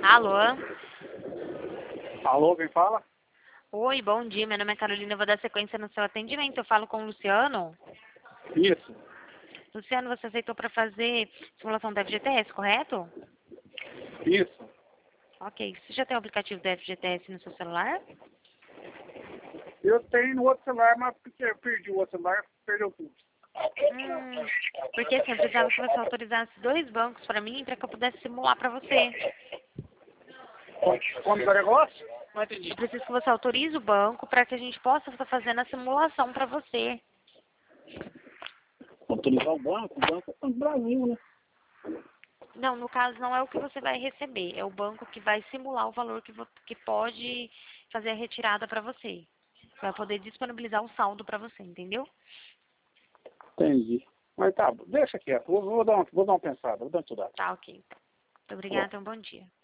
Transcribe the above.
Alô? Alô, quem fala? Oi, bom dia. Meu nome é Carolina. Eu vou dar sequência no seu atendimento. Eu falo com o Luciano. Isso, Luciano, você aceitou para fazer simulação do FGTS, correto? isso. Ok. Você já tem o aplicativo do FGTS no seu celular? Eu tenho no outro celular, mas porque eu perdi o outro celular, perdeu tudo. Porque assim, eu precisava que você autorizasse 2 bancos para mim para que eu pudesse simular para você. Como que é o negócio? Não entendi. Eu preciso que você autorize o banco para que a gente possa estar fazendo a simulação para você. Autorizar o banco é do Brasil, né? Não, no caso não é o que você vai receber, é o banco que vai simular o valor que pode fazer a retirada para você. Vai poder disponibilizar o saldo para você, entendeu? Entendi. Mas tá, deixa quieto. Vou dar uma pensada, vou dar uma estudada. Tá, ok. Muito Tá bom. obrigada, um bom dia.